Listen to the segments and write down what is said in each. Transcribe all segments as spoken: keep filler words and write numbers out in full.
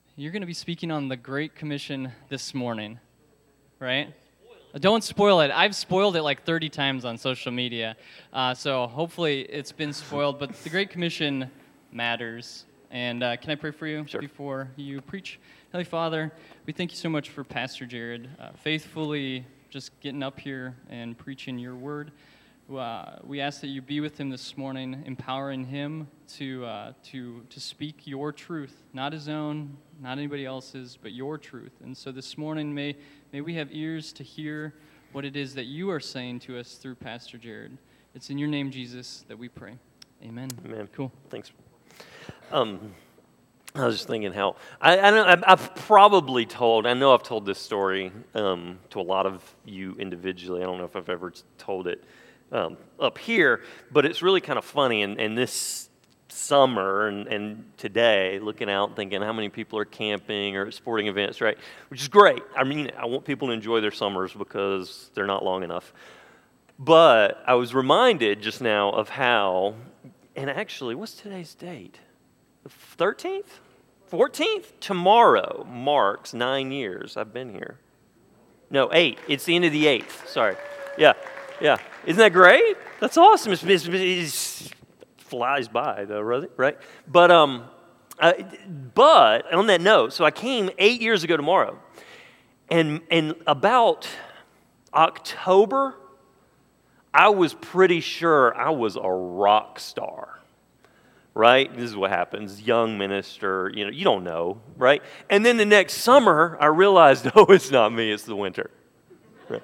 You're going to be speaking on the Great Commission this morning, right? Don't spoil it. I've spoiled it like thirty times on social media, uh, so hopefully it's been spoiled. But the Great Commission matters. And uh, can I pray for you Sure. before you preach? Heavenly Father, we thank you so much for Pastor Jared, uh, faithfully just getting up here and preaching your word. Uh, we ask that you be with him this morning, empowering him to uh, to to speak your truth, not his own, not anybody else's, but your truth. And so this morning, may may we have ears to hear what it is that you are saying to us through Pastor Jared. It's in your name, Jesus, that we pray. Amen. Amen. Cool. Thanks. Um, I was just thinking how I, I know I've, I've probably told. I know I've told this story um, to a lot of you individually. I don't know if I've ever told it um, up here, but it's really kind of funny. And, and this summer and, and today, looking out and thinking how many people are camping or at sporting events, right? Which is great. I mean, I want people to enjoy their summers because they're not long enough. But I was reminded just now of how, and actually, what's today's date? The thirteenth? fourteenth? Tomorrow marks nine years I've been here. No, eight. It's the end of the eighth. Sorry. Yeah, yeah. Isn't that great? That's awesome. It's, it's, it flies by, though, right? But, um, I, but on that note, so I came eight years ago tomorrow. And, and about October, I was pretty sure I was a rock star. Right? This is what happens. Young minister, you know, you don't know, right? And then the next summer, I realized, oh, it's not me, it's the winter. Right.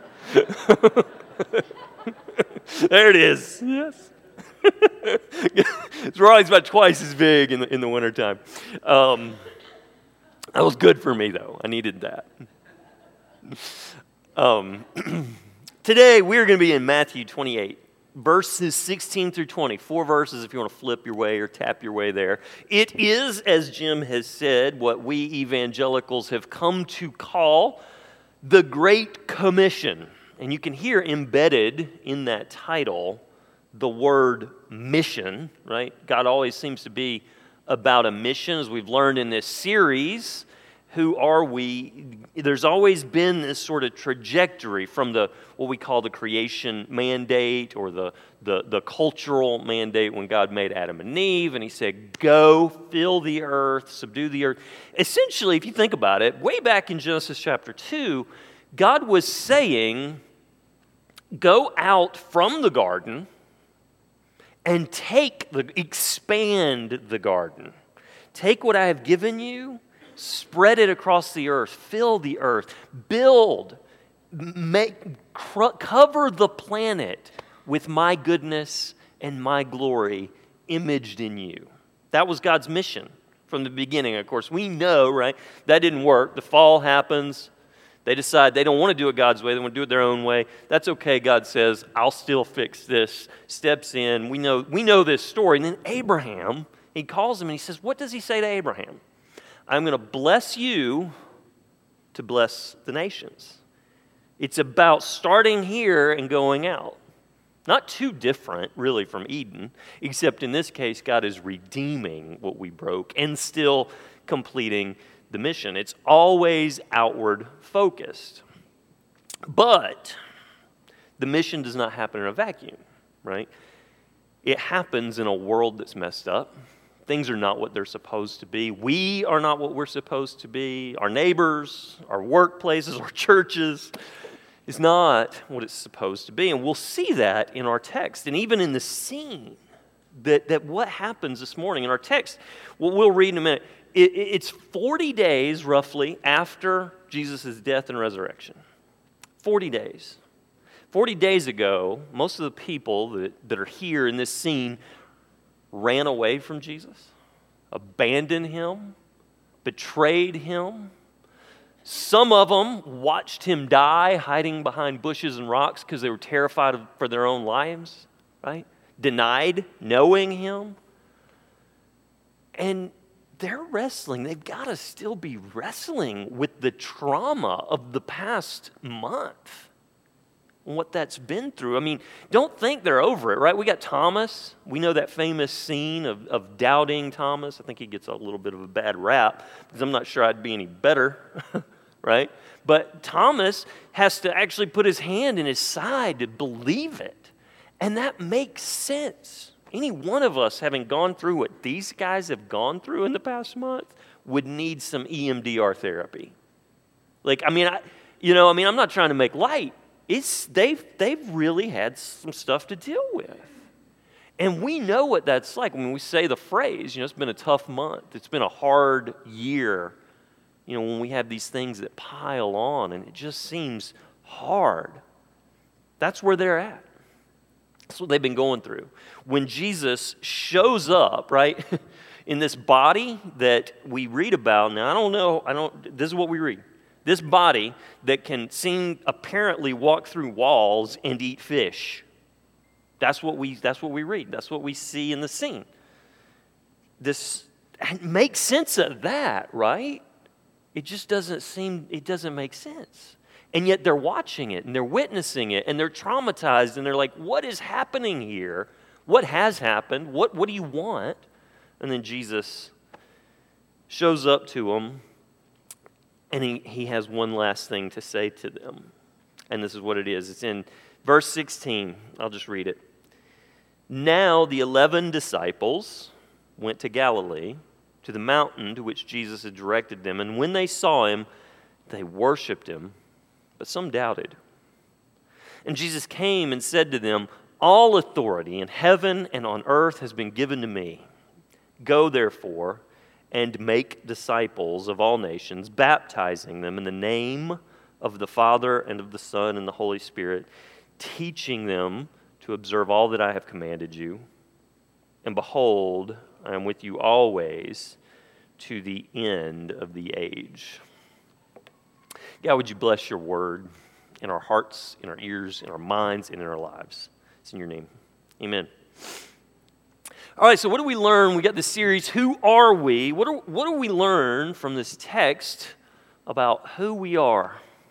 There it is. Yes. It's always about twice as big in the, in the wintertime. Um, that was good for me, though. I needed that. Um, today, we're going to be in Matthew twenty-eight. Verses sixteen through twenty, four verses if you want to flip your way or tap your way there. It is, as Jim has said, what we evangelicals have come to call the Great Commission. And you can hear embedded in that title the word mission, right? God always seems to be about a mission, as we've learned in this series. Who are we? There's always been this sort of trajectory from the what we call the creation mandate or the, the, the cultural mandate when God made Adam and Eve, and he said, go, fill the earth, subdue the earth. Essentially, if you think about it, way back in Genesis chapter two, God was saying, go out from the garden and take the, expand the garden. Take what I have given you, spread it across the earth, fill the earth, build, make, cr- cover the planet with my goodness and my glory imaged in you. That was God's mission from the beginning. Of course, we know, right, that didn't work. The fall happens. They decide they don't want to do it God's way. They want to do it their own way. That's okay, God says, I'll still fix this. Steps in. We know, we know this story. And then Abraham, he calls him and he says, what does he say to Abraham? I'm going to bless you to bless the nations. It's about starting here and going out. Not too different, really, from Eden, except in this case, God is redeeming what we broke and still completing the mission. It's always outward focused. But the mission does not happen in a vacuum, right? It happens in a world that's messed up. Things are not what they're supposed to be. We are not what we're supposed to be. Our neighbors, our workplaces, our churches is not what it's supposed to be. And we'll see that in our text. And even in the scene, that, that what happens this morning in our text, what we'll read in a minute, it, it's forty days roughly after Jesus' death and resurrection. forty days. forty days ago, most of the people that, that are here in this scene ran away from Jesus, abandoned him, betrayed him. Some of them watched him die hiding behind bushes and rocks because they were terrified of, for their own lives, right? Denied knowing him. And they're wrestling. They've got to still be wrestling with the trauma of the past month. on what that's been through. I mean, don't think they're over it, right? We got Thomas. We know that famous scene of, of doubting Thomas. I think he gets a little bit of a bad rap because I'm not sure I'd be any better, right? But Thomas has to actually put his hand in his side to believe it. And that makes sense. Any one of us having gone through what these guys have gone through in the past month would need some E M D R therapy. Like, I mean, I, you know, I mean, I'm not trying to make light. It's they've they've really had some stuff to deal with, and we know what that's like. When we say the phrase, you know, it's been a tough month. It's been a hard year. You know, when we have these things that pile on, and it just seems hard. That's where they're at. That's what they've been going through. When Jesus shows up, right, in this body that we read about. Now, I don't know. I don't. This is what we read. This body that can seem apparently walk through walls and eat fish. That's what we that's what we read. That's what we see in the scene. This makes sense of that, right? It just doesn't seem it doesn't make sense. And yet they're watching it and they're witnessing it and they're traumatized and they're like, what is happening here? What has happened? What what do you want? And then Jesus shows up to them. And he, he has one last thing to say to them. And this is what it is. It's in verse sixteen. I'll just read it. Now the eleven disciples went to Galilee, to the mountain to which Jesus had directed them. And when they saw him, they worshipped him, but some doubted. And Jesus came and said to them, all authority in heaven and on earth has been given to me. Go therefore and make disciples of all nations, baptizing them in the name of the Father and of the Son and the Holy Spirit, teaching them to observe all that I have commanded you. And behold, I am with you always to the end of the age. God, would you bless your word in our hearts, in our ears, in our minds, and in our lives. It's in your name. Amen. All right, so what do we learn? We got this series, Who Are We? What do, what do we learn from this text about who we are?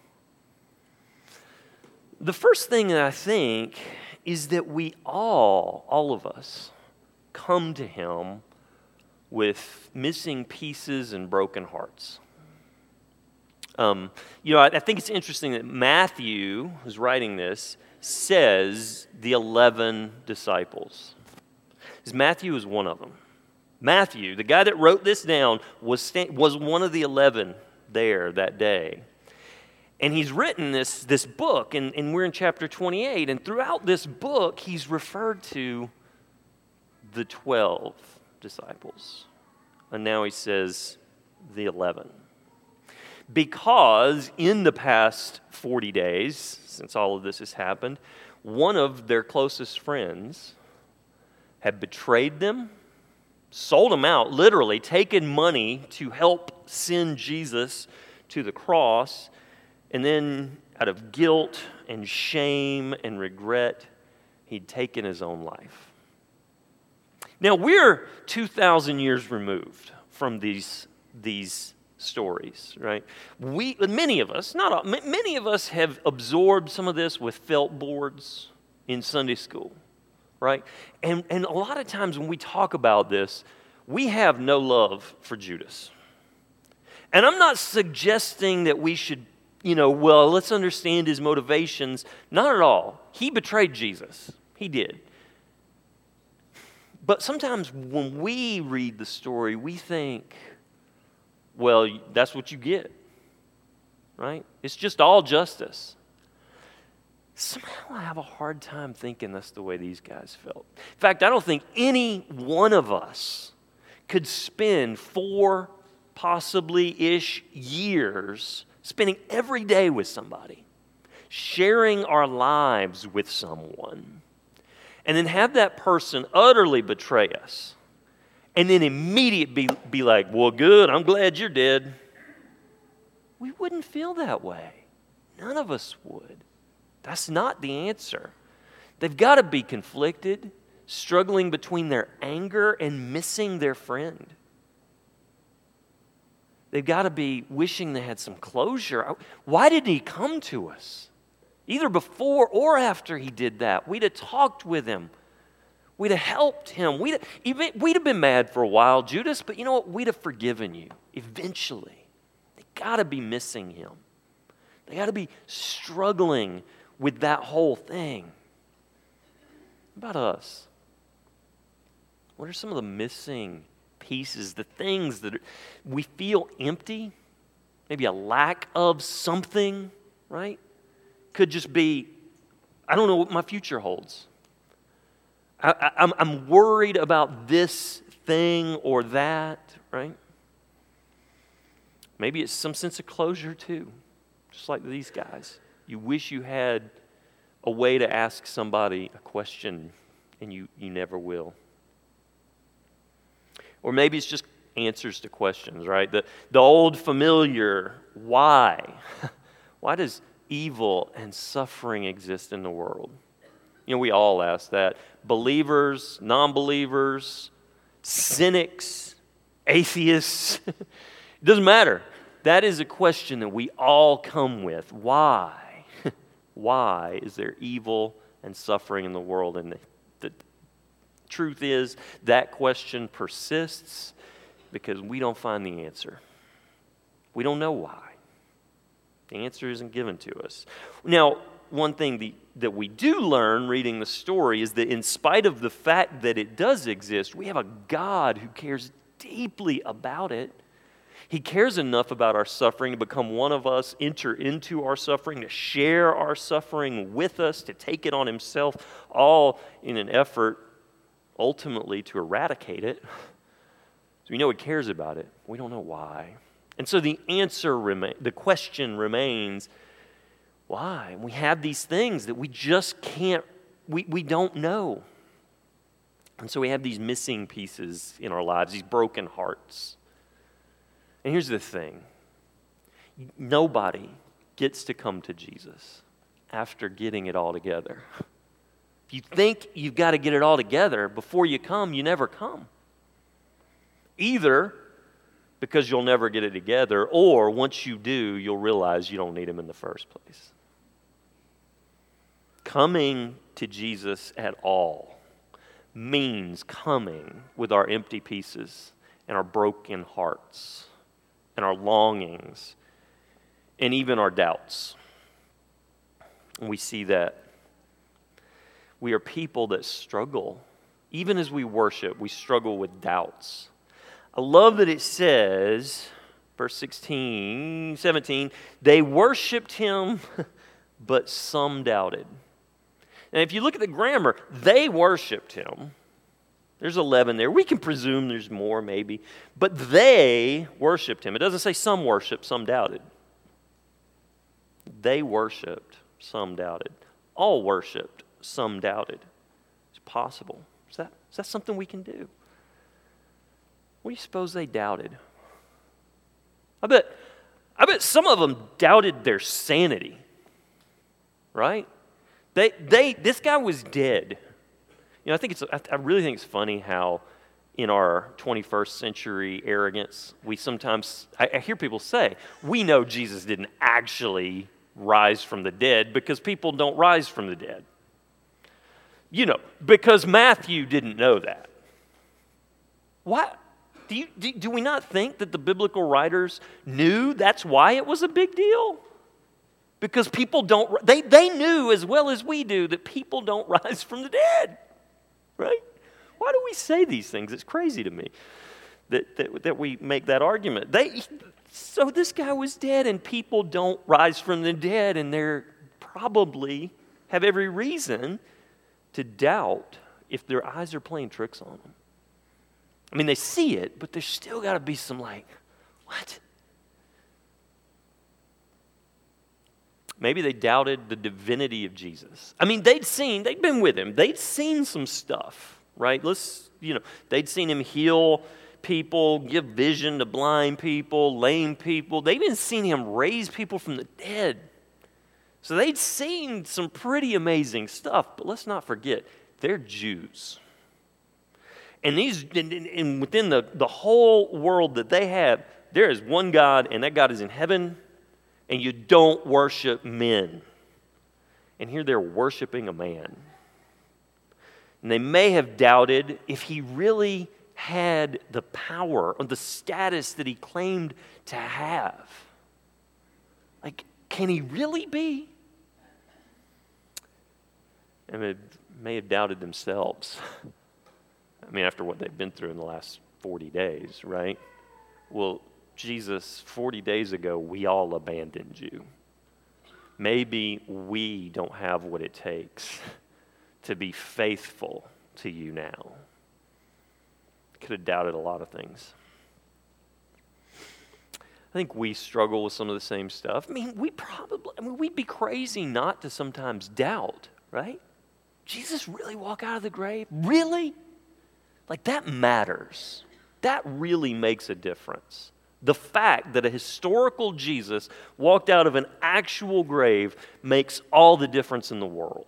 The first thing that I think is that we all, all of us, come to him with missing pieces and broken hearts. Um, you know, I, I think it's interesting that Matthew, who's writing this, says the eleven disciples. Because Matthew is one of them. Matthew, the guy that wrote this down, was sta- was one of the eleven there that day. And he's written this, this book, and, and we're in chapter twenty-eight. And throughout this book, he's referred to the twelve disciples. And now he says the eleven. Because in the past forty days, since all of this has happened, one of their closest friends had betrayed them, sold them out, literally taken money to help send Jesus to the cross, and then out of guilt and shame and regret, he'd taken his own life. Now, we're two thousand years removed from these, these stories, right? We, many of us, not all, many of us have absorbed some of this with felt boards in Sunday school. Right? And, and a lot of times when we talk about this, we have no love for Judas. And I'm not suggesting that we should, you know, well, let's understand his motivations. Not at all. He betrayed Jesus. He did. But sometimes when we read the story, we think, well, that's what you get. Right? It's just all justice. Somehow I have a hard time thinking that's the way these guys felt. In fact, I don't think any one of us could spend four, possibly-ish years spending every day with somebody, sharing our lives with someone, and then have that person utterly betray us, and then immediately be, be like, well, good, I'm glad you're dead. We wouldn't feel that way. None of us would. That's not the answer. They've got to be conflicted, struggling between their anger and missing their friend. They've got to be wishing they had some closure. Why did he come to us? Either before or after he did that, we'd have talked with him. We'd have helped him. We'd have, even, we'd have been mad for a while, Judas, but you know what? We'd have forgiven you eventually. They got to be missing him. They got to be struggling with that whole thing. What about us? What are some of the missing pieces, the things that are, we feel empty? Maybe a lack of something, right? Could just be, I don't know what my future holds. I, I, I'm, I'm worried about this thing or that, right? Maybe it's some sense of closure too, just like these guys. You wish you had a way to ask somebody a question and you, you never will. Or maybe it's just answers to questions, right? The, the old familiar, why? Why does evil and suffering exist in the world? You know, we all ask that. Believers, non-believers, cynics, atheists. It doesn't matter. That is a question that we all come with. Why? Why is there evil and suffering in the world? And the, the truth is, that question persists because we don't find the answer. We don't know why. The answer isn't given to us. Now, one thing the, that we do learn reading the story is that in spite of the fact that it does exist, we have a God who cares deeply about it. He cares enough about our suffering to become one of us, enter into our suffering, to share our suffering with us, to take it on himself, all in an effort ultimately to eradicate it. So we know he cares about it. We don't know why. And so the answer, remain, the question remains, why? And we have these things that we just can't, we, we don't know. And so we have these missing pieces in our lives, these broken hearts. And here's the thing. Nobody gets to come to Jesus after getting it all together. If you think you've got to get it all together before you come, you never come. Either because you'll never get it together, or once you do, you'll realize you don't need him in the first place. Coming to Jesus at all means coming with our empty pieces and our broken hearts and our longings and even our doubts. And we see that we are people that struggle. Even as we worship, we struggle with doubts. I love that it says, verse sixteen, seventeen, they worshiped him, but some doubted. And if you look at the grammar, they worshiped him. There's eleven there. We can presume there's more maybe. But they worshiped him. It doesn't say some worshiped, some doubted. They worshiped, some doubted. All worshiped, some doubted. It's possible. Is that, is that something we can do? What do you suppose they doubted? I bet, I bet some of them doubted their sanity. Right? They, they, this guy was dead. You know, I think it's, I really think it's funny how in our twenty-first century arrogance, we sometimes, I, I hear people say, we know Jesus didn't actually rise from the dead because people don't rise from the dead. You know, because Matthew didn't know that. What? Do, you, do, do we not think that the biblical writers knew that's why it was a big deal? Because people don't, they, they knew as well as we do that people don't rise from the dead. Right? Why do we say these things? It's crazy to me that, that, that we make that argument. They, so this guy was dead and people don't rise from the dead, and they're probably have every reason to doubt if their eyes are playing tricks on them. I mean, they see it, but there's still got to be some like, what? Maybe they doubted the divinity of Jesus. I mean, they'd seen, they'd been with him. They'd seen some stuff, right? Let's, you know, they'd seen him heal people, give vision to blind people, lame people. They'd even seen him raise people from the dead. So they'd seen some pretty amazing stuff. But let's not forget, they're Jews. And these, and, and within the, the whole world that they have, there is one God, and that God is in heaven, and you don't worship men. And here they're worshiping a man. And they may have doubted if he really had the power or the status that he claimed to have. Like, can he really be? And they may have doubted themselves. I mean, after what they've been through in the last forty days, right? Well, Jesus, forty days ago, we all abandoned you. Maybe we don't have what it takes to be faithful to you now. Could have doubted a lot of things. I think we struggle with some of the same stuff. I mean, we probably, I mean, we'd be crazy not to sometimes doubt, right? Jesus really walk out of the grave? Really? Like, that matters. That really makes a difference. The fact that a historical Jesus walked out of an actual grave makes all the difference in the world.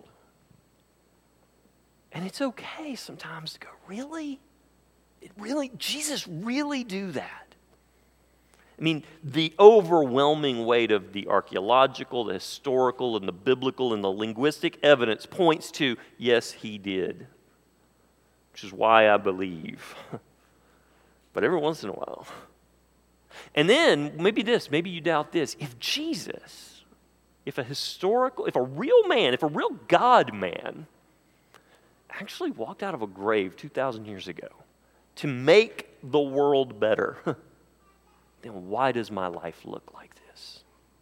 And it's okay sometimes to go, really? It really, Jesus really do that? I mean, the overwhelming weight of the archaeological, the historical, and the biblical, and the linguistic evidence points to, yes, he did. Which is why I believe. But every once in a while. And then, maybe this, maybe you doubt this. If Jesus, if a historical, if a real man, if a real God man actually walked out of a grave two thousand years ago to make the world better, then why does my life look like this?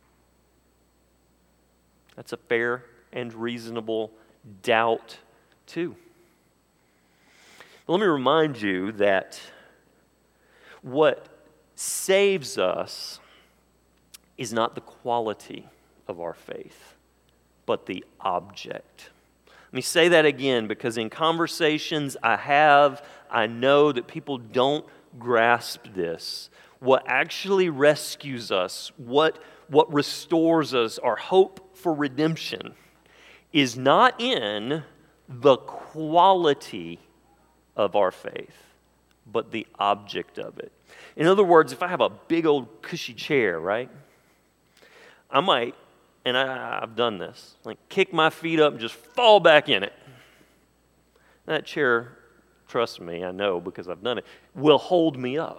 That's a fair and reasonable doubt, too. But let me remind you that what saves us is not the quality of our faith, but the object. Let me say that again, because in conversations I have, I know that people don't grasp this. What actually rescues us, what, what restores us, our hope for redemption, is not in the quality of our faith, but the object of it. In other words, if I have a big old cushy chair, right, I might, and I, I've done this, like kick my feet up and just fall back in it. That chair, trust me, I know because I've done it, will hold me up.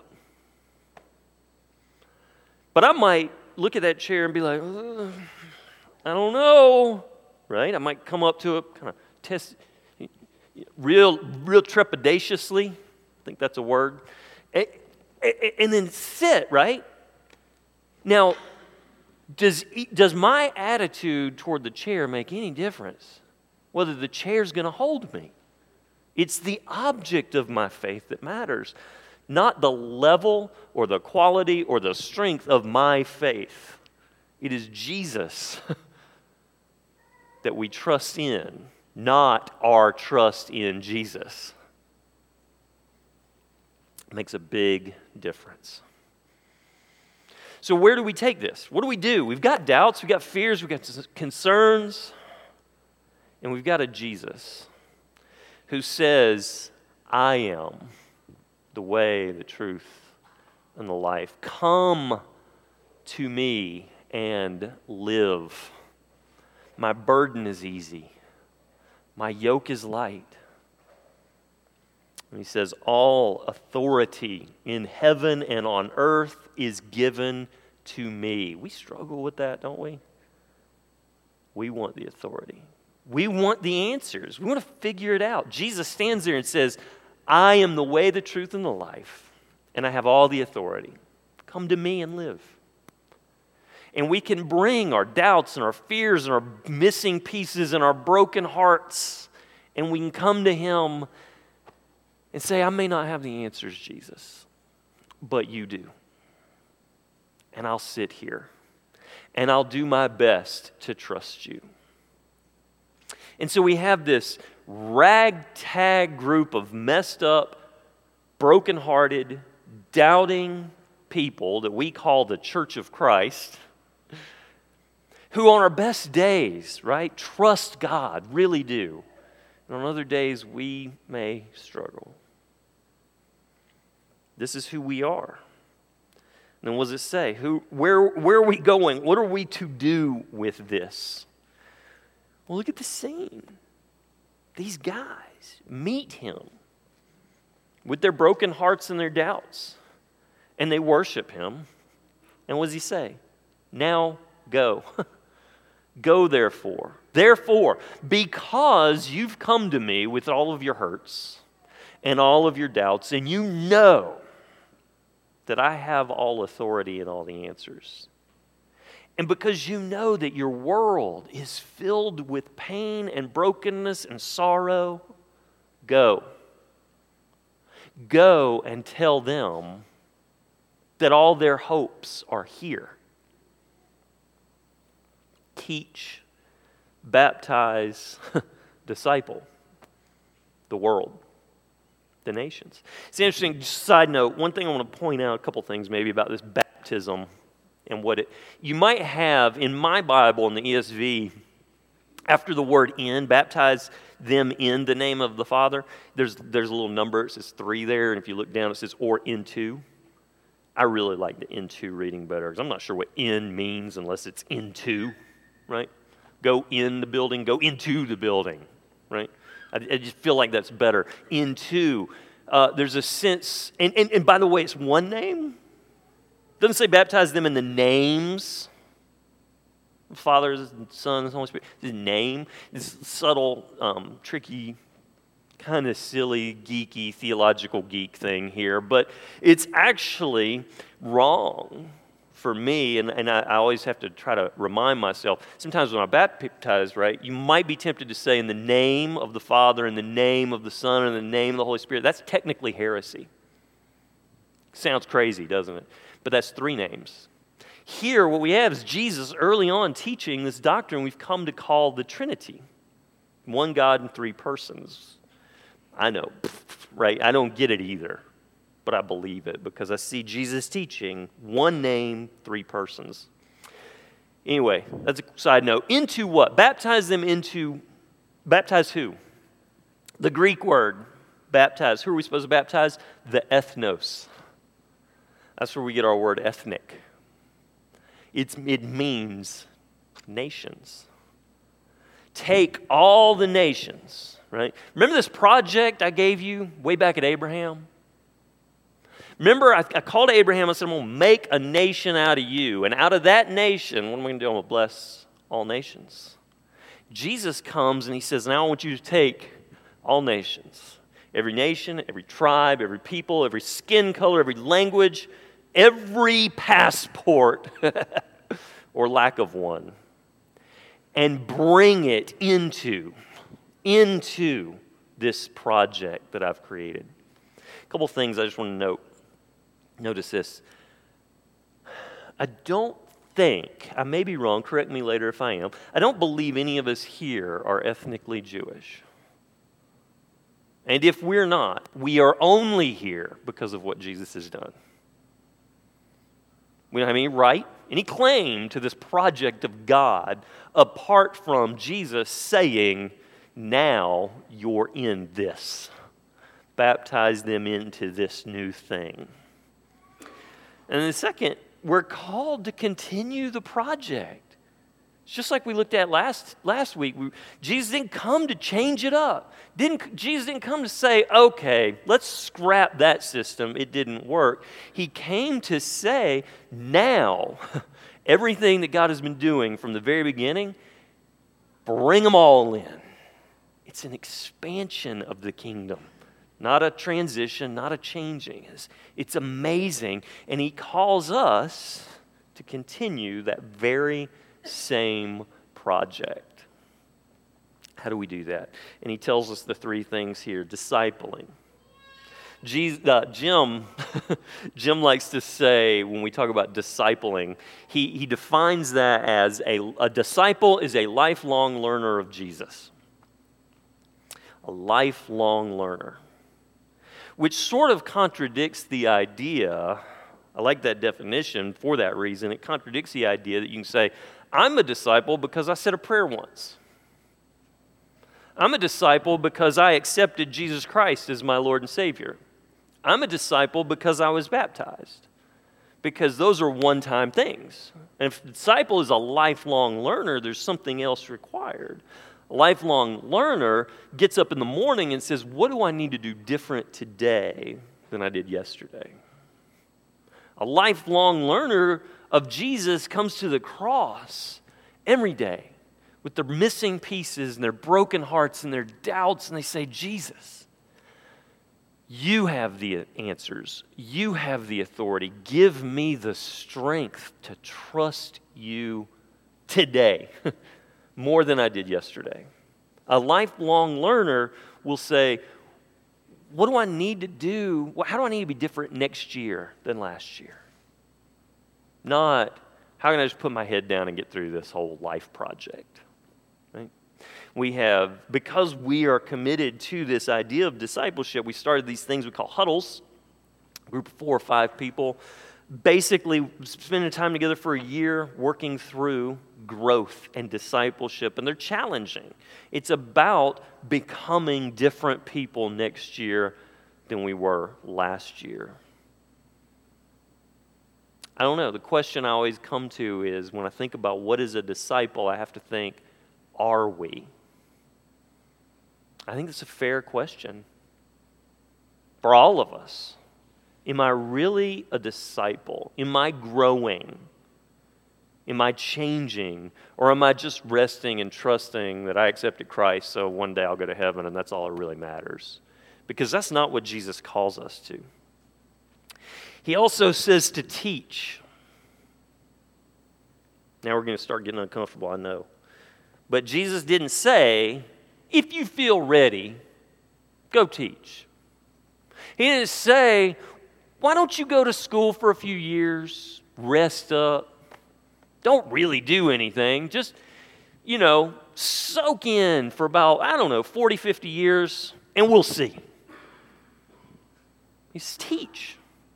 But I might look at that chair and be like, uh, I don't know, right? I might come up to it, kind of test, real, real trepidatiously. I think that's a word. And, and then sit, right? Now, does, does my attitude toward the chair make any difference? Whether the chair's going to hold me. It's the object of my faith that matters, not the level or the quality or the strength of my faith. It is Jesus that we trust in, not our trust in Jesus. It makes a big difference. So where do we take this? What do we do? We've got doubts, we've got fears, we've got concerns, and we've got a Jesus who says, I am the way, the truth, and the life. Come to me and live. My burden is easy. My yoke is light. And he says, all authority in heaven and on earth is given to me. We struggle with that, don't we? We want the authority. We want the answers. We want to figure it out. Jesus stands there and says, I am the way, the truth, and the life, and I have all the authority. Come to me and live. And we can bring our doubts and our fears and our missing pieces and our broken hearts, and we can come to him and say, I may not have the answers, Jesus, but you do. And I'll sit here, and I'll do my best to trust you. And so we have this ragtag group of messed up, brokenhearted, doubting people that we call the Church of Christ, who on our best days, right, trust God, really do. And on other days, we may struggle. This is who we are. And then what does it say? Who, where, where are we going? What are we to do with this? Well, look at the scene. These guys meet him with their broken hearts and their doubts, and they worship him. And what does he say? Now go. Go, therefore. Therefore, because you've come to me with all of your hurts and all of your doubts, and you know that I have all authority and all the answers, and because you know that your world is filled with pain and brokenness and sorrow, go. Go and tell them that all their hopes are here. Teach, baptize, disciple the world, the nations. It's an interesting side note. One thing I want to point out, a couple things maybe about this baptism and what it, you might have in my Bible in the E S V, after the word in, baptize them in the name of the Father, there's, there's a little number, it says three there, and if you look down it says or into. I really like the into reading better because I'm not sure what in means unless it's into, right? Go in the building, go into the building, right? I, I just feel like that's better. Into, uh, there's a sense, and, and, and by the way, it's one name. It doesn't say baptize them in the names. Father, Son, and Holy Spirit. His name, this subtle, um, tricky, kind of silly, geeky, theological geek thing here, but it's actually wrong for me, and, and I, I always have to try to remind myself, sometimes when I baptize, right, you might be tempted to say in the name of the Father, in the name of the Son, in the name of the Holy Spirit. That's technically heresy. Sounds crazy, doesn't it? But that's three names. Here, what we have is Jesus early on teaching this doctrine we've come to call the Trinity. One God in three persons. I know, right? I don't get it either, but I believe it because I see Jesus teaching one name, three persons. Anyway, that's a side note. Into what? Baptize them into, baptize who? The Greek word, baptize. Who are we supposed to baptize? The ethnos. That's where we get our word ethnic. It's, it means nations. Take all the nations, right? Remember this project I gave you way back at Abraham? Remember, I, I called Abraham, I said, I'm going to make a nation out of you. And out of that nation, what am I going to do? I'm going to bless all nations. Jesus comes and he says, now I want you to take all nations. Every nation, every tribe, every people, every skin color, every language, every passport or lack of one, and bring it into, into this project that I've created. A couple things I just want to note. Notice this. I don't think, I may be wrong, correct me later if I am, I don't believe any of us here are ethnically Jewish. And if we're not, we are only here because of what Jesus has done. We don't have any right, any claim to this project of God apart from Jesus saying, now you're in this. Baptize them into this new thing. And then second, we're called to continue the project. It's just like we looked at last, last week. We, Jesus didn't come to change it up. Didn't, Jesus didn't come to say, okay, let's scrap that system. It didn't work. He came to say, now, everything that God has been doing from the very beginning, bring them all in. It's an expansion of the kingdom. Not a transition, not a changing. It's, it's amazing. And he calls us to continue that very same project. How do we do that? And he tells us the three things here. Discipling. Jesus, uh, Jim, Jim likes to say, when we talk about discipling, he, he defines that as a, a disciple is a lifelong learner of Jesus. A lifelong learner. Which sort of contradicts the idea, I like that definition for that reason, it contradicts the idea that you can say, I'm a disciple because I said a prayer once. I'm a disciple because I accepted Jesus Christ as my Lord and Savior. I'm a disciple because I was baptized. Because those are one-time things. And if a disciple is a lifelong learner, there's something else required. A lifelong learner gets up in the morning and says, what do I need to do different today than I did yesterday? A lifelong learner of Jesus comes to the cross every day with their missing pieces and their broken hearts and their doubts, and they say, Jesus, you have the answers. You have the authority. Give me the strength to trust you today more than I did yesterday. A lifelong learner will say, what do I need to do? How do I need to be different next year than last year? Not, how can I just put my head down and get through this whole life project? Right? We have, because we are committed to this idea of discipleship, we started these things we call huddles, a group of four or five people, basically spending time together for a year working through growth and discipleship, and they're challenging. It's about becoming different people next year than we were last year. I don't know. The question I always come to is when I think about what is a disciple, I have to think, are we? I think that's a fair question for all of us. Am I really a disciple? Am I growing? Am I changing? Or am I just resting and trusting that I accepted Christ so one day I'll go to heaven and that's all that really matters? Because that's not what Jesus calls us to. He also says to teach. Now we're going to start getting uncomfortable, I know. But Jesus didn't say, if you feel ready, go teach. He didn't say, why don't you go to school for a few years, rest up, don't really do anything, just, you know, soak in for about, I don't know, forty, fifty years, and we'll see. He says, teach.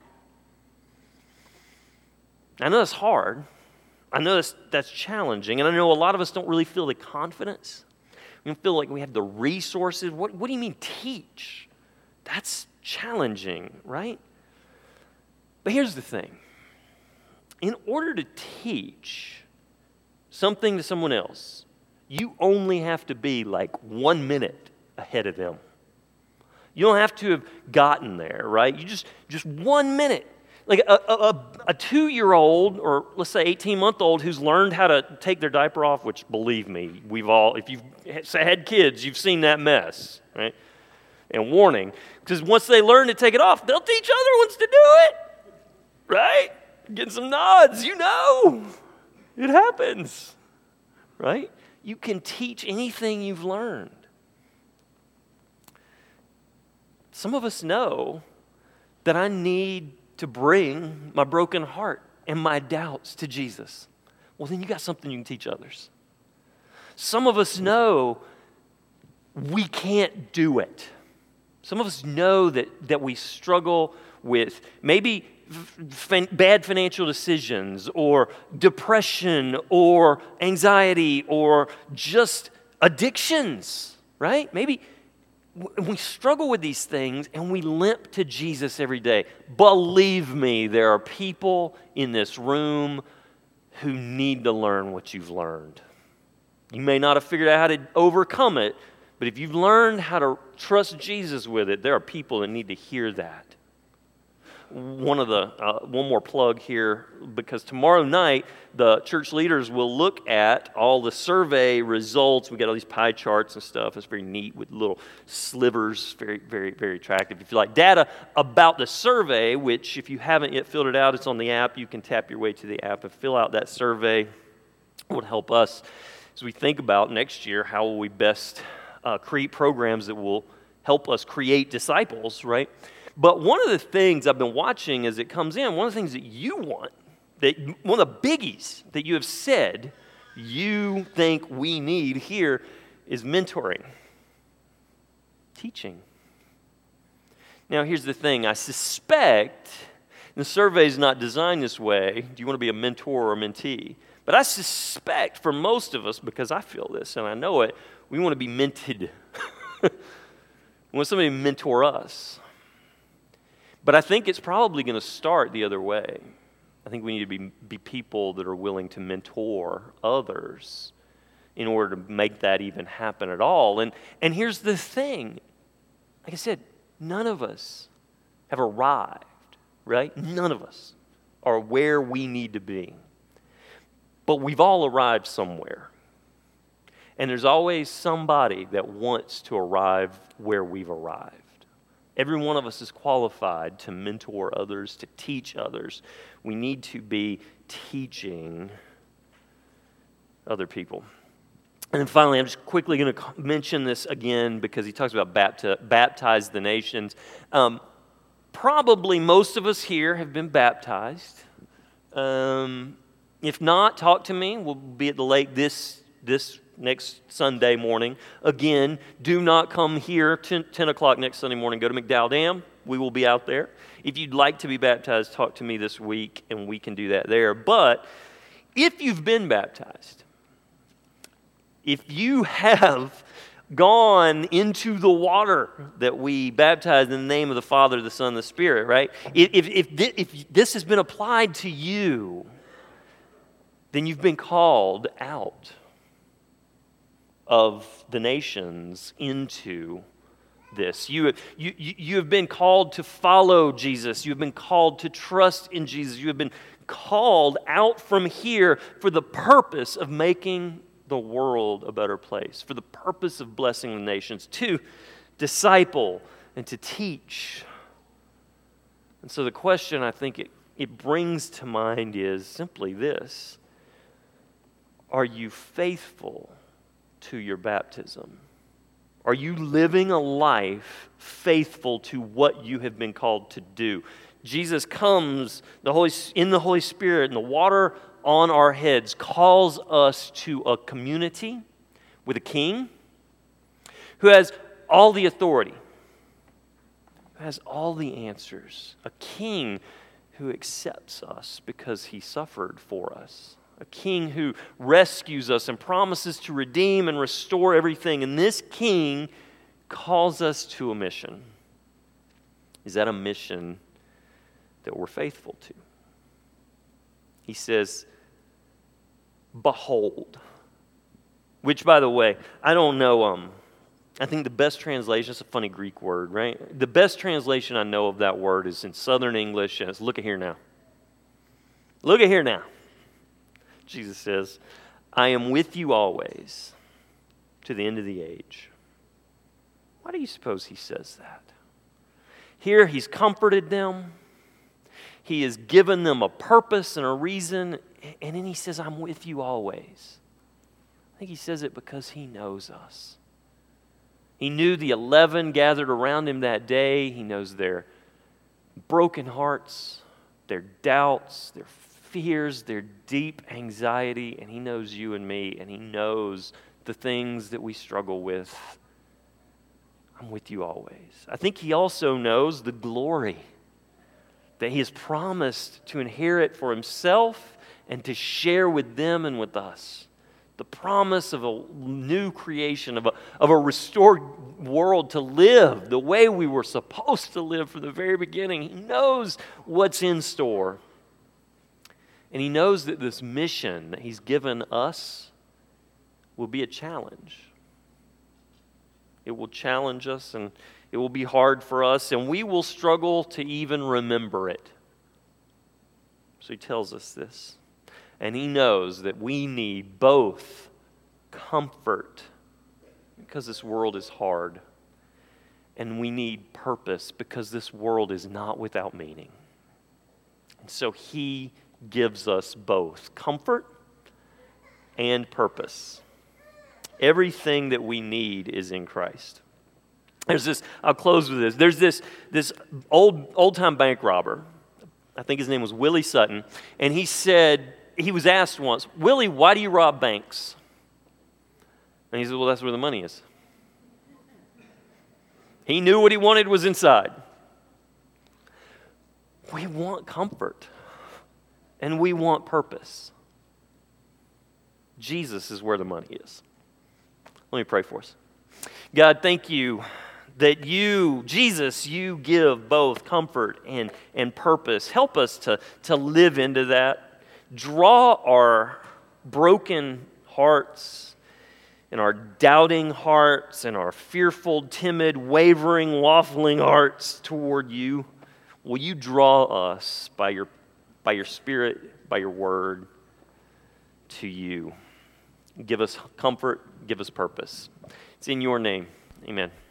I know that's hard. I know that's, that's challenging. And I know a lot of us don't really feel the confidence. We don't feel like we have the resources. What, what do you mean teach? That's challenging, right? But here's the thing. In order to teach something to someone else, you only have to be like one minute ahead of them. You don't have to have gotten there, right? You just, just one minute. Like a, a, a two-year-old, or let's say eighteen-month-old who's learned how to take their diaper off, which believe me, we've all, if you've had kids, you've seen that mess, right? And warning, because once they learn to take it off, they'll teach other ones to do it, right? Getting some nods, you know. It happens, right? You can teach anything you've learned. Some of us know that I need to bring my broken heart and my doubts to Jesus. Well, then you got something you can teach others. Some of us know we can't do it. Some of us know that, that we struggle with maybe f- bad financial decisions or depression or anxiety or just addictions, right? Maybe we struggle with these things and we limp to Jesus every day. Believe me, there are people in this room who need to learn what you've learned. You may not have figured out how to overcome it, but if you've learned how to trust Jesus with it, there are people that need to hear that. One of the uh, one more plug here, because tomorrow night the church leaders will look at all the survey results. We got all these pie charts and stuff. It's very neat with little slivers, very, very, very attractive. If you like data about the survey, which if you haven't yet filled it out, it's on the app. You can tap your way to the app and fill out that survey. It would help us as we think about next year. How will we best uh, create programs that will help us create disciples, right? But one of the things I've been watching as it comes in, one of the things that you want, that one of the biggies that you have said you think we need here is mentoring, teaching. Now, here's the thing. I suspect, the survey is not designed this way, do you want to be a mentor or a mentee? But I suspect for most of us, because I feel this and I know it, we want to be mentored. We want somebody to mentor us. But I think it's probably going to start the other way. I think we need to be, be people that are willing to mentor others. in order to make that even happen at all. And, and here's the thing. Like I said, none of us have arrived, right? None of us are where we need to be. But we've all arrived somewhere. And there's always somebody that wants to arrive where we've arrived. Every one of us is qualified to mentor others, to teach others. We need to be teaching other people. And then finally, I'm just quickly going to mention this again because he talks about bapti- baptize the nations. Um, probably most of us here have been baptized. Um, if not, talk to me. We'll be at the lake this this next Sunday morning. Again, do not come here ten, ten o'clock next Sunday morning. Go to McDowell Dam. We will be out there. If you'd like to be baptized, talk to me this week, and we can do that there. But if you've been baptized, if you have gone into the water that we baptized in the name of the Father, the Son, and the Spirit, right? If, if, if this has been applied to you, then you've been called out of the nations into this. You, you, you have been called to follow Jesus. You have been called to trust in Jesus. You have been called out from here for the purpose of making the world a better place, for the purpose of blessing the nations, to disciple and to teach. And so the question I think it, it brings to mind is simply this: are you faithful to your baptism? Are you living a life faithful to what you have been called to do? Jesus comes the Holy, in the Holy Spirit, and the water on our heads calls us to a community with a king who has all the authority, who has all the answers, a king who accepts us because he suffered for us. A king who rescues us and promises to redeem and restore everything. And this king calls us to a mission. Is that a mission that we're faithful to? He says, behold. Which, by the way, I don't know. Um, I think the best translation, it's a funny Greek word, right? The best translation I know of that word is in Southern English, and it's look at here now. Look at here now. Jesus says, I am with you always to the end of the age. Why do you suppose he says that? Here he's comforted them. He has given them a purpose and a reason. And then he says, I'm with you always. I think he says it because he knows us. He knew the eleven gathered around him that day. He knows their broken hearts, their doubts, their fears, their deep anxiety, and he knows you and me, and he knows the things that we struggle with. I'm with you always. I think he also knows the glory that he has promised to inherit for himself and to share with them and with us. The promise of a new creation, of a, of a restored world to live the way we were supposed to live from the very beginning. He knows what's in store. And he knows that this mission that he's given us will be a challenge. It will challenge us, and it will be hard for us, and we will struggle to even remember it. So he tells us this. And he knows that we need both comfort, because this world is hard, and we need purpose, because this world is not without meaning. And so he gives us both comfort and purpose. Everything that we need is in Christ. There's this, I'll close with this. There's this, this old, old-time bank robber. I think his name was Willie Sutton. And he said, he was asked once, Willie, why do you rob banks? And he said, well, that's where the money is. He knew what he wanted was inside. We want comfort. And we want purpose. Jesus is where the money is. Let me pray for us. God, thank you that you, Jesus, you give both comfort and, and purpose. Help us to, to live into that. Draw our broken hearts in our doubting hearts and our fearful, timid, wavering, waffling hearts toward you, will you draw us by your, by your Spirit, by your word, to you? Give us comfort, give us purpose. It's in your name. Amen.